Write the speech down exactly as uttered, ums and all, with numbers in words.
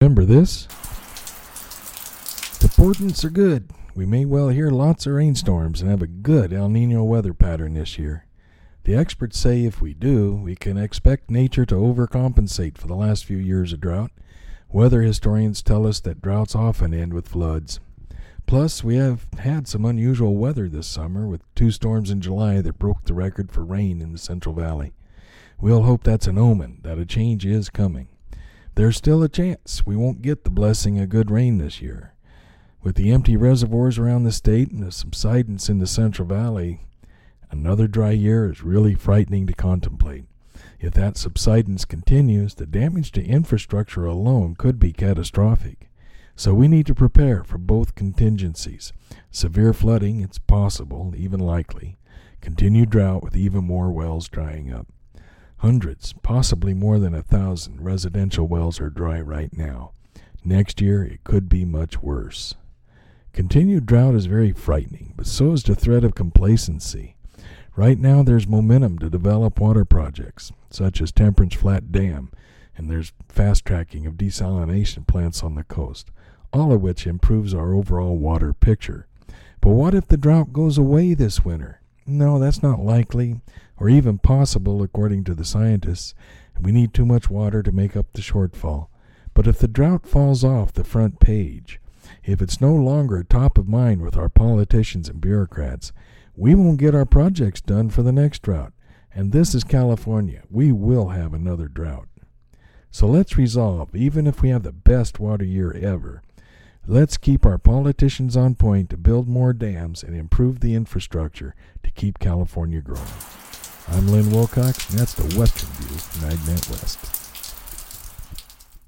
Remember this? The portents are good. We may well hear lots of rainstorms and have a good El Nino weather pattern this year. The experts say if we do, we can expect nature to overcompensate for the last few years of drought. Weather historians tell us that droughts often end with floods. Plus, we have had some unusual weather this summer with two storms in July that broke the record for rain in the Central Valley. We'll hope that's an omen that a change is coming. There's still a chance we won't get the blessing of good rain this year. With the empty reservoirs around the state and the subsidence in the Central Valley, another dry year is really frightening to contemplate. If that subsidence continues, the damage to infrastructure alone could be catastrophic. So we need to prepare for both contingencies. Severe flooding, it's possible, even likely. Continued drought with even more wells drying up. Hundreds, possibly more than a thousand, residential wells are dry right now. Next year, it could be much worse. Continued drought is very frightening, but so is the threat of complacency. Right now, there's momentum to develop water projects, such as Temperance Flat Dam, and there's fast-tracking of desalination plants on the coast, all of which improves our overall water picture. But what if the drought goes away this winter? No, that's not likely, or even possible according to the scientists. We need too much water to make up the shortfall. But if the drought falls off the front page, if it's no longer top of mind with our politicians and bureaucrats, we won't get our projects done for the next drought. And this is California. We will have another drought. So let's resolve, even if we have the best water year ever, let's keep our politicians on point to build more dams and improve the infrastructure to keep California growing. I'm Lynn Wilcox, and that's the Western View from AgNet West.